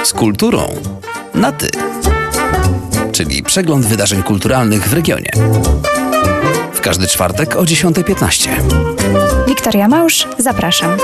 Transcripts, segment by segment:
Z kulturą na ty. Czyli przegląd wydarzeń kulturalnych w regionie. W każdy czwartek o 10:15. Wiktoria Małż, zapraszam.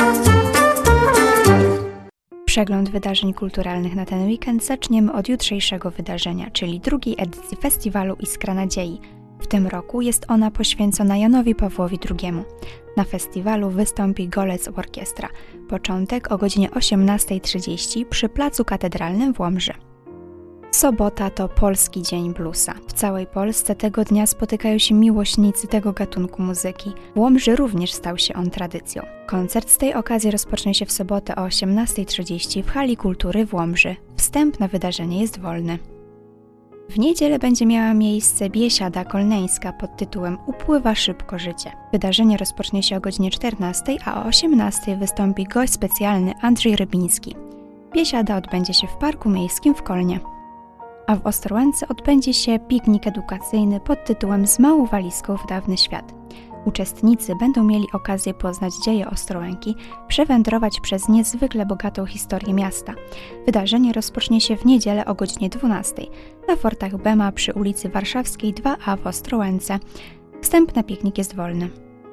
Przegląd wydarzeń kulturalnych na ten weekend zaczniemy od jutrzejszego wydarzenia, czyli drugiej edycji festiwalu Iskra Nadziei. W tym roku jest ona poświęcona Janowi Pawłowi II. Na festiwalu wystąpi Golec Orkiestra. Początek o godzinie 18:30 przy Placu Katedralnym w Łomży. Sobota to Polski Dzień Bluesa. W całej Polsce tego dnia spotykają się miłośnicy tego gatunku muzyki. W Łomży również stał się on tradycją. Koncert z tej okazji rozpocznie się w sobotę o 18:30 w Hali Kultury w Łomży. Wstęp na wydarzenie jest wolny. W niedzielę będzie miała miejsce biesiada kolneńska pod tytułem Upływa szybko życie. Wydarzenie rozpocznie się o godzinie 14:00, a o 18:00 wystąpi gość specjalny Andrzej Rybiński. Biesiada odbędzie się w Parku Miejskim w Kolnie. A w Ostrołęce odbędzie się piknik edukacyjny pod tytułem Z małą walizką w dawny świat. Uczestnicy będą mieli okazję poznać dzieje Ostrołęki, przewędrować przez niezwykle bogatą historię miasta. Wydarzenie rozpocznie się w niedzielę o godzinie 12:00 na fortach Bema przy ulicy Warszawskiej 2A w Ostrołęce. Wstęp na piknik jest wolny.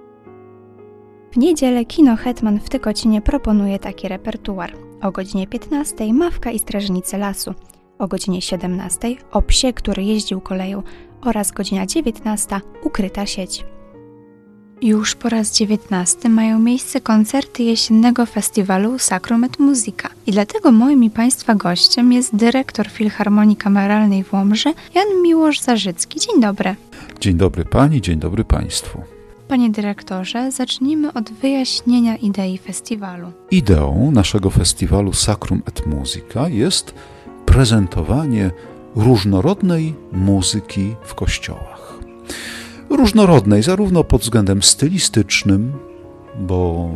W niedzielę Kino Hetman w Tykocinie proponuje taki repertuar. O godzinie 15:00 Mawka i strażnicy lasu. O godzinie 17:00 o psie, który jeździł koleją oraz godzina 19:00 Ukryta sieć. Już po raz 19 mają miejsce koncerty jesiennego festiwalu Sacrum et Musica. I dlatego moim i Państwa gościem jest dyrektor Filharmonii Kameralnej w Łomży, Jan Miłosz Zarzycki. Dzień dobry. Dzień dobry Pani, dzień dobry Państwu. Panie dyrektorze, zacznijmy od wyjaśnienia idei festiwalu. Ideą naszego festiwalu Sacrum et Musica jest prezentowanie różnorodnej muzyki w kościołach. Różnorodnej zarówno pod względem stylistycznym, bo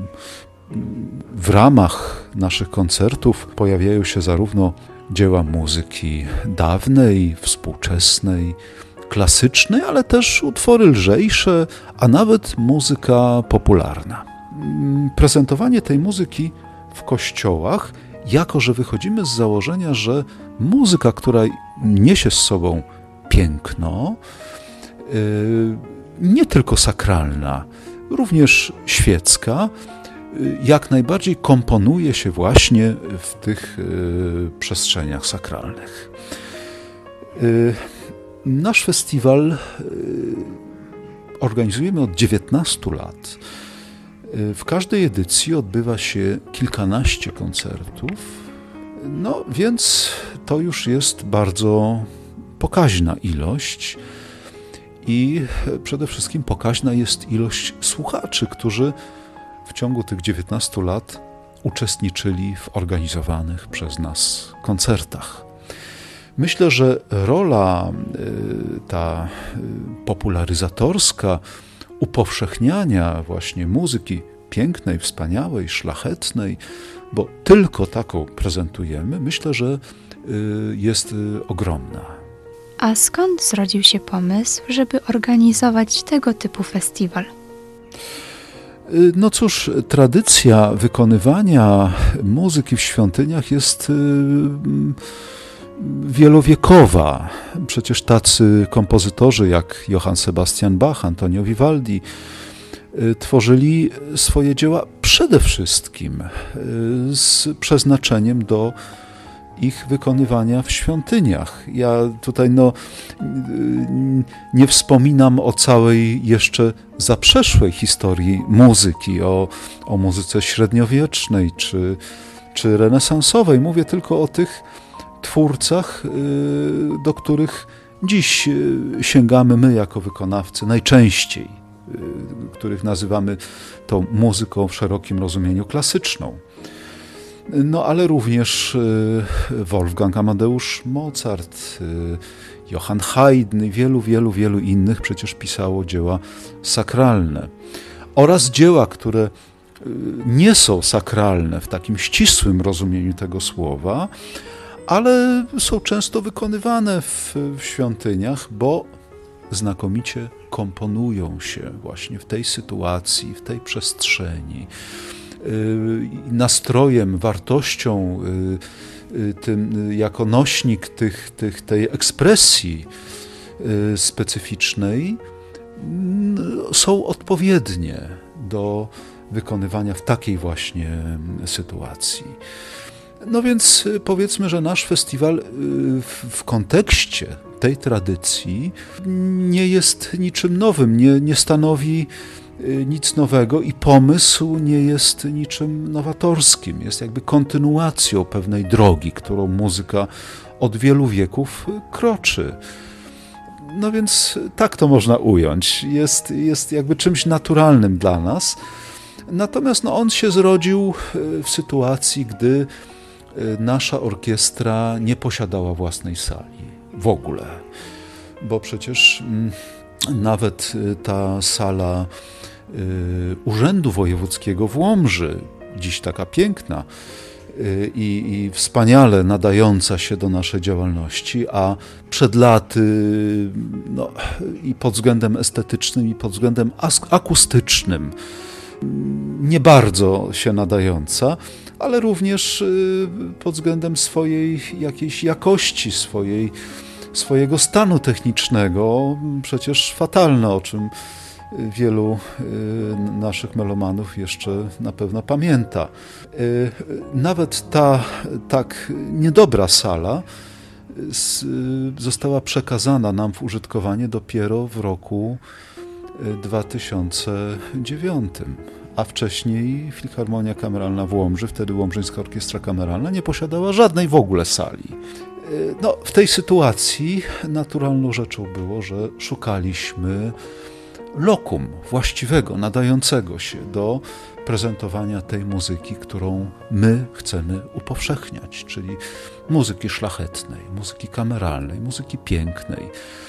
w ramach naszych koncertów pojawiają się zarówno dzieła muzyki dawnej, współczesnej, klasycznej, ale też utwory lżejsze, a nawet muzyka popularna. Prezentowanie tej muzyki w kościołach, jako że wychodzimy z założenia, że muzyka, która niesie z sobą piękno, nie tylko sakralna, również świecka, jak najbardziej komponuje się właśnie w tych przestrzeniach sakralnych. Nasz festiwal organizujemy od 19 lat. W każdej edycji odbywa się kilkanaście koncertów, no więc to już jest bardzo pokaźna ilość i przede wszystkim pokaźna jest ilość słuchaczy, którzy w ciągu tych 19 lat uczestniczyli w organizowanych przez nas koncertach. Myślę, że rola ta popularyzatorska, upowszechniania właśnie muzyki pięknej, wspaniałej, szlachetnej, bo tylko taką prezentujemy, myślę, że jest ogromna. A skąd zrodził się pomysł, żeby organizować tego typu festiwal? No cóż, tradycja wykonywania muzyki w świątyniach jest wielowiekowa. Przecież tacy kompozytorzy jak Johann Sebastian Bach, Antonio Vivaldi tworzyli swoje dzieła przede wszystkim z przeznaczeniem do ich wykonywania w świątyniach. Ja tutaj nie wspominam o całej jeszcze zaprzeszłej historii muzyki, o muzyce średniowiecznej czy renesansowej. Mówię tylko o tych twórcach, do których dziś sięgamy my jako wykonawcy najczęściej, których nazywamy tą muzyką w szerokim rozumieniu klasyczną. No ale również Wolfgang Amadeusz Mozart, Johann Haydn i wielu innych przecież pisało dzieła sakralne. Oraz dzieła, które nie są sakralne w takim ścisłym rozumieniu tego słowa, ale są często wykonywane w świątyniach, bo znakomicie komponują się właśnie w tej sytuacji, w tej przestrzeni. Nastrojem, wartością jako nośnik tej ekspresji specyficznej są odpowiednie do wykonywania w takiej właśnie sytuacji. No więc powiedzmy, że nasz festiwal w kontekście tej tradycji nie jest niczym nowym, nie stanowi nic nowego i pomysł nie jest niczym nowatorskim. Jest jakby kontynuacją pewnej drogi, którą muzyka od wielu wieków kroczy. No więc tak to można ująć. Jest jakby czymś naturalnym dla nas. Natomiast on się zrodził w sytuacji, gdy nasza orkiestra nie posiadała własnej sali w ogóle. Bo przecież nawet ta sala Urzędu Wojewódzkiego w Łomży, dziś taka piękna i wspaniale nadająca się do naszej działalności, a przed laty i pod względem estetycznym, i pod względem akustycznym nie bardzo się nadająca, ale również pod względem swojej jakiejś jakości, swojego stanu technicznego, przecież fatalna, o czym wielu naszych melomanów jeszcze na pewno pamięta. Nawet ta tak niedobra sala została przekazana nam w użytkowanie dopiero w roku 2009, a wcześniej Filharmonia Kameralna w Łomży, wtedy Łomżyńska Orkiestra Kameralna, nie posiadała żadnej w ogóle sali. W tej sytuacji naturalną rzeczą było, że szukaliśmy lokum właściwego, nadającego się do prezentowania tej muzyki, którą my chcemy upowszechniać, czyli muzyki szlachetnej, muzyki kameralnej, muzyki pięknej.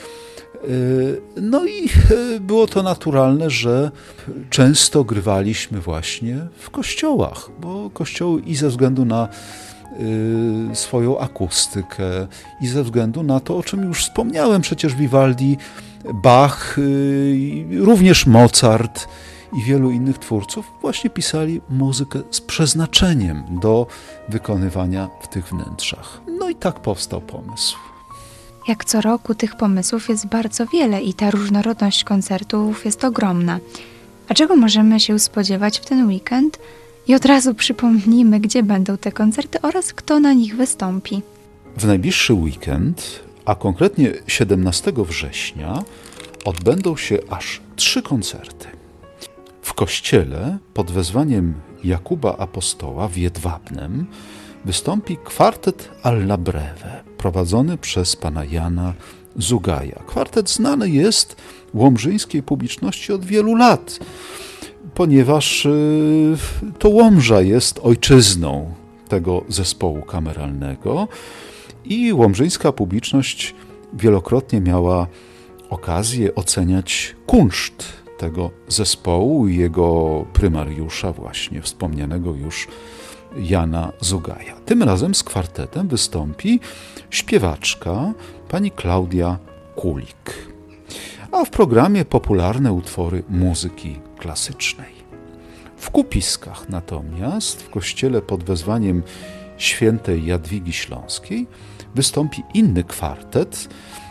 No i było to naturalne, że często grywaliśmy właśnie w kościołach, bo kościoły i ze względu na swoją akustykę i ze względu na to, o czym już wspomniałem, przecież Vivaldi, Bach, również Mozart i wielu innych twórców właśnie pisali muzykę z przeznaczeniem do wykonywania w tych wnętrzach. No i tak powstał pomysł. Jak co roku tych pomysłów jest bardzo wiele i ta różnorodność koncertów jest ogromna. A czego możemy się spodziewać w ten weekend? I od razu przypomnijmy, gdzie będą te koncerty oraz kto na nich wystąpi. W najbliższy weekend, a konkretnie 17 września, odbędą się aż 3 koncerty. W kościele pod wezwaniem Jakuba Apostoła w Jedwabnem wystąpi kwartet Alla Breve, prowadzony przez pana Jana Zugaja. Kwartet znany jest łomżyńskiej publiczności od wielu lat, ponieważ to Łomża jest ojczyzną tego zespołu kameralnego i łomżyńska publiczność wielokrotnie miała okazję oceniać kunszt tego zespołu i jego prymariusza, właśnie wspomnianego już Jana Zugaja. Tym razem z kwartetem wystąpi śpiewaczka pani Klaudia Kulik, a w programie popularne utwory muzyki klasycznej. W Kupiskach natomiast, w kościele pod wezwaniem świętej Jadwigi Śląskiej, wystąpi inny kwartet,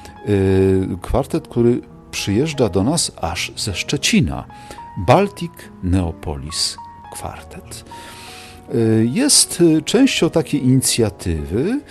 który przyjeżdża do nas aż ze Szczecina, Baltic Neopolis Kwartet. Jest częścią takiej inicjatywy,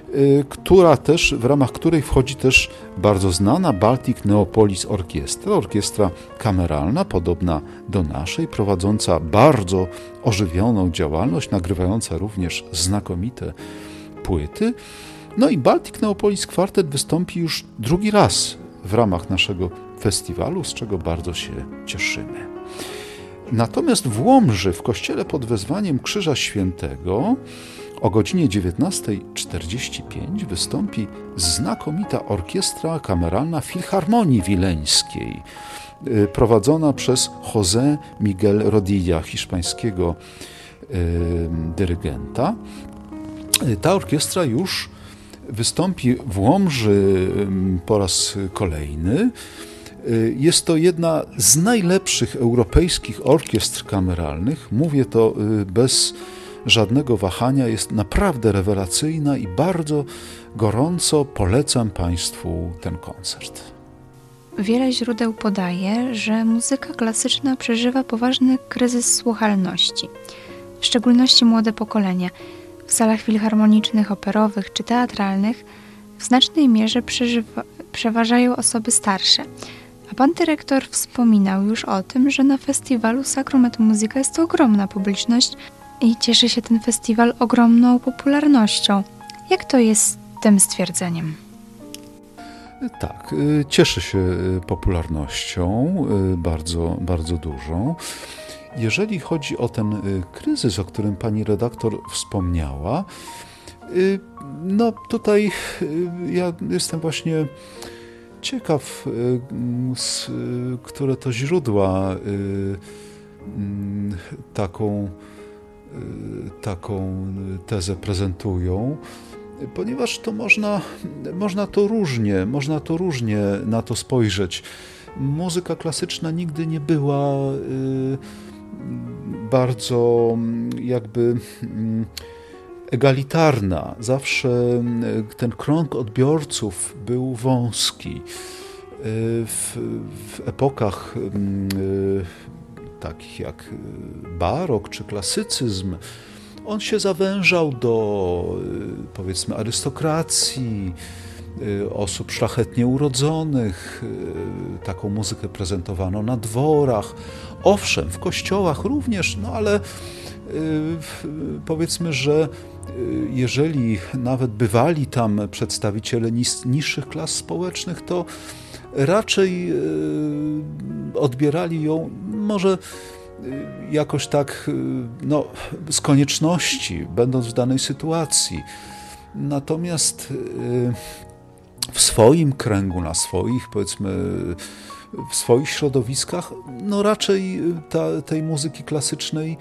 w ramach której wchodzi też bardzo znana Baltic Neopolis Orkiestra, orkiestra kameralna, podobna do naszej, prowadząca bardzo ożywioną działalność, nagrywająca również znakomite płyty. No i Baltic Neopolis Kwartet wystąpi już drugi raz w ramach naszego festiwalu, z czego bardzo się cieszymy. Natomiast w Łomży, w kościele pod wezwaniem Krzyża Świętego, o godzinie 19:45 wystąpi znakomita orkiestra kameralna Filharmonii Wileńskiej, prowadzona przez José Miguel Rodilla, hiszpańskiego dyrygenta. Ta orkiestra już wystąpi w Łomży po raz kolejny. Jest to jedna z najlepszych europejskich orkiestr kameralnych. Mówię to bez żadnego wahania, jest naprawdę rewelacyjna i bardzo gorąco polecam Państwu ten koncert. Wiele źródeł podaje, że muzyka klasyczna przeżywa poważny kryzys słuchalności. W szczególności młode pokolenie. W salach filharmonicznych, operowych czy teatralnych w znacznej mierze przeważają osoby starsze. A pan dyrektor wspominał już o tym, że na festiwalu Sacrum et Musica jest to ogromna publiczność i cieszy się ten festiwal ogromną popularnością. Jak to jest z tym stwierdzeniem? Tak, cieszy się popularnością, bardzo, bardzo dużą. Jeżeli chodzi o ten kryzys, o którym pani redaktor wspomniała, no tutaj ja jestem właśnie ciekaw, które to źródła taką tezę prezentują, ponieważ to można to różnie na to spojrzeć. Muzyka klasyczna nigdy nie była bardzo jakby egalitarna. Zawsze ten krąg odbiorców był wąski. W epokach takich jak barok czy klasycyzm on się zawężał do, powiedzmy, arystokracji, osób szlachetnie urodzonych. Taką muzykę prezentowano na dworach, owszem, w kościołach również, no ale powiedzmy, że jeżeli nawet bywali tam przedstawiciele niższych klas społecznych, to raczej odbierali ją może jakoś tak, no, z konieczności, będąc w danej sytuacji. Natomiast w swoim kręgu, na swoich, powiedzmy, w swoich środowiskach, no raczej tej muzyki klasycznej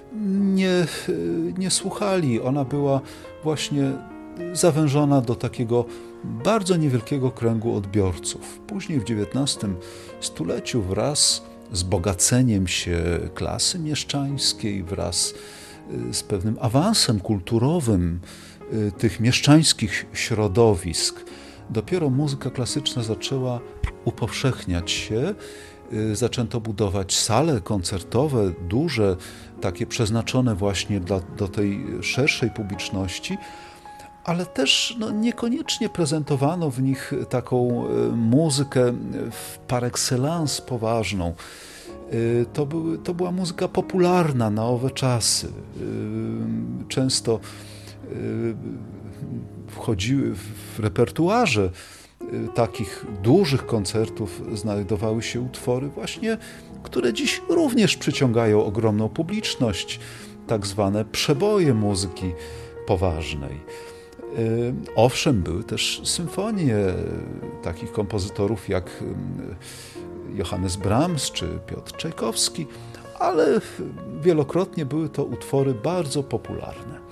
nie słuchali. Ona była właśnie zawężona do takiego bardzo niewielkiego kręgu odbiorców. Później w XIX stuleciu wraz z bogaceniem się klasy mieszczańskiej, wraz z pewnym awansem kulturowym tych mieszczańskich środowisk, dopiero muzyka klasyczna zaczęła upowszechniać się. Zaczęto budować sale koncertowe, duże, takie przeznaczone właśnie do tej szerszej publiczności, ale też niekoniecznie prezentowano w nich taką muzykę par excellence poważną. To była muzyka popularna na owe czasy. Często wchodziły w repertuarze takich dużych koncertów, znajdowały się utwory właśnie, które dziś również przyciągają ogromną publiczność, tak zwane przeboje muzyki poważnej. Owszem, były też symfonie takich kompozytorów jak Johannes Brahms czy Piotr Czajkowski, ale wielokrotnie były to utwory bardzo popularne.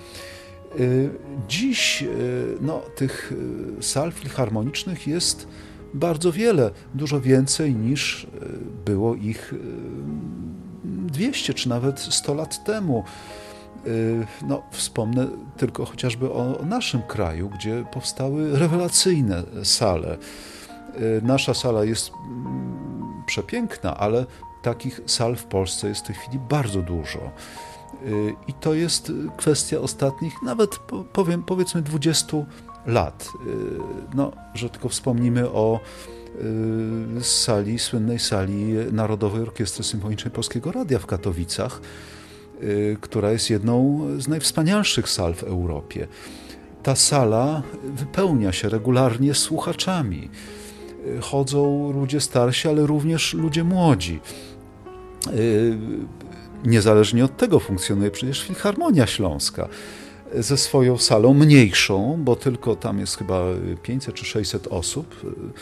Dziś tych sal filharmonicznych jest bardzo wiele, dużo więcej niż było ich 200 czy nawet 100 lat temu. Wspomnę tylko chociażby o naszym kraju, gdzie powstały rewelacyjne sale. Nasza sala jest przepiękna, ale takich sal w Polsce jest w tej chwili bardzo dużo. I to jest kwestia ostatnich, nawet powiedzmy 20 lat. Że tylko wspomnimy o słynnej sali Narodowej Orkiestry Symfonicznej Polskiego Radia w Katowicach, która jest jedną z najwspanialszych sal w Europie. Ta sala wypełnia się regularnie słuchaczami. Chodzą ludzie starsi, ale również ludzie młodzi. Niezależnie od tego funkcjonuje przecież Filharmonia Śląska ze swoją salą mniejszą, bo tylko tam jest chyba 500 czy 600 osób,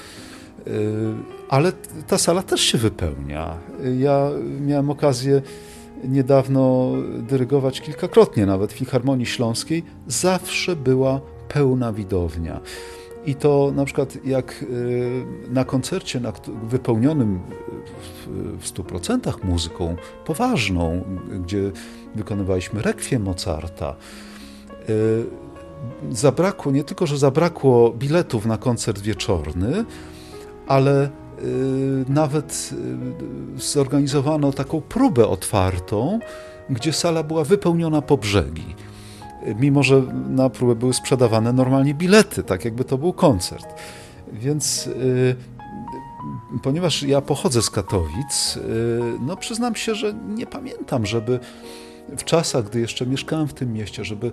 ale ta sala też się wypełnia. Ja miałem okazję niedawno dyrygować kilkakrotnie nawet w Filharmonii Śląskiej. Zawsze była pełna widownia. I to na przykład jak na koncercie wypełnionym w 100% muzyką poważną, gdzie wykonywaliśmy rekwiem Mozarta, nie tylko, że zabrakło biletów na koncert wieczorny, ale nawet zorganizowano taką próbę otwartą, gdzie sala była wypełniona po brzegi. Mimo że na próbę były sprzedawane normalnie bilety, tak jakby to był koncert. Więc ponieważ ja pochodzę z Katowic, no przyznam się, że nie pamiętam, żeby w czasach, gdy jeszcze mieszkałem w tym mieście, żeby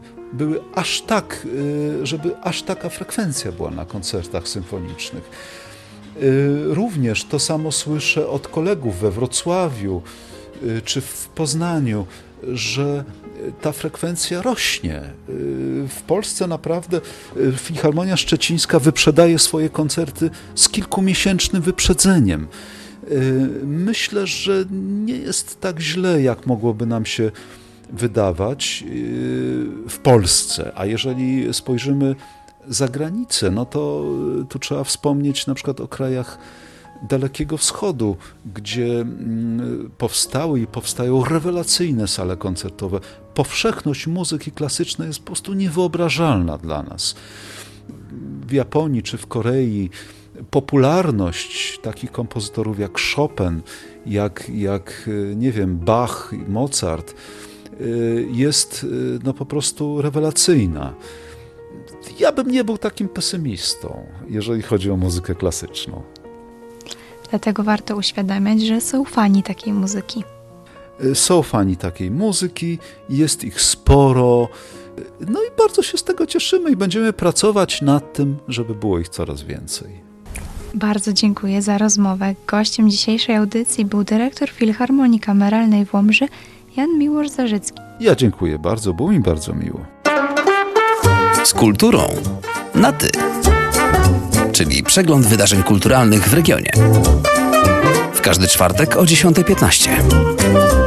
aż taka frekwencja była na koncertach symfonicznych. Również to samo słyszę od kolegów we Wrocławiu czy w Poznaniu, że ta frekwencja rośnie. W Polsce naprawdę Filharmonia Szczecińska wyprzedaje swoje koncerty z kilkumiesięcznym wyprzedzeniem. Myślę, że nie jest tak źle, jak mogłoby nam się wydawać w Polsce. A jeżeli spojrzymy za granicę, no to tu trzeba wspomnieć na przykład o krajach Dalekiego Wschodu, gdzie powstały i powstają rewelacyjne sale koncertowe. Powszechność muzyki klasycznej jest po prostu niewyobrażalna dla nas. W Japonii czy w Korei popularność takich kompozytorów jak Chopin, jak nie wiem, Bach, Mozart jest no po prostu rewelacyjna. Ja bym nie był takim pesymistą, jeżeli chodzi o muzykę klasyczną. Dlatego warto uświadamiać, że są fani takiej muzyki. Są fani takiej muzyki, jest ich sporo, no i bardzo się z tego cieszymy i będziemy pracować nad tym, żeby było ich coraz więcej. Bardzo dziękuję za rozmowę. Gościem dzisiejszej audycji był dyrektor Filharmonii Kameralnej w Łomży, Jan Miłosz Zarzycki. Ja dziękuję bardzo, było mi bardzo miło. Z kulturą na ty. Czyli przegląd wydarzeń kulturalnych w regionie. W każdy czwartek o 10:15.